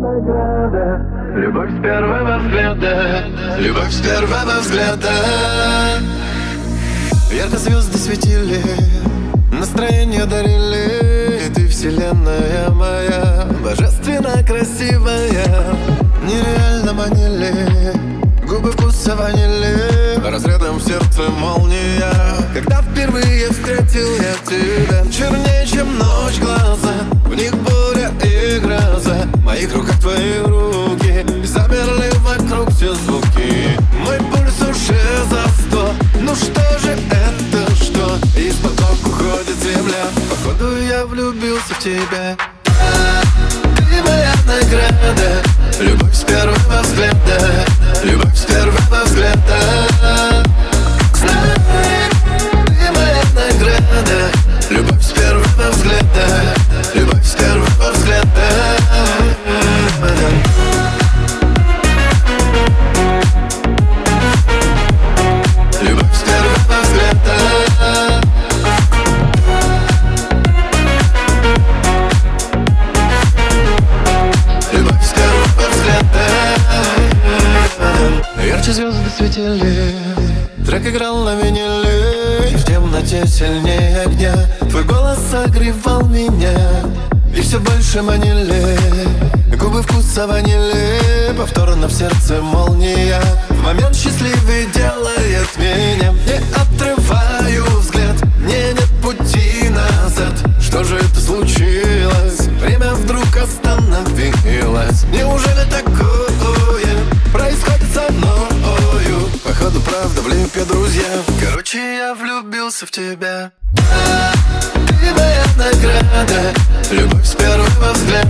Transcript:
награда. Любовь с первого взгляда. Любовь с первого взгляда. Ярко звезды светили, настроение дарили. И ты вселенная моя, божественно красивая. Нереально манили губы вкуса ванили, разрядом в сердце молния. Когда впервые встретил я тебя, чернее, чем ночь глаза, в них буря и гроза. В моих руках твои руки, замерли вокруг все звуки. Мой пульс уже за 100. Ну что же это, что из-под ног уходит земля? Походу я влюбился в тебя. Ты моя награда. Любовь с первого взгляда. Любовь с первого взгляда. Знай, ты моя награда. Любовь с первого взгляда. Любовь с первого взгляда. Любовь с первого взгляда. Любовь с первого взгляда. Ярче звезды светили, трек играл на виниле. И в темноте сильнее огня твой голос согревал меня. И все больше манили губы вкуса ванили. Повторно в сердце молния, в момент счастливый делает меня. Не отрываю взгляд, мне нет пути назад. Что же это случилось? Время вдруг остановилось. Неужели такое происходит со мною? Походу правда в липе, друзья. Короче, я влюбился в тебя. Ты моя награда. Любовь с первого взгляда.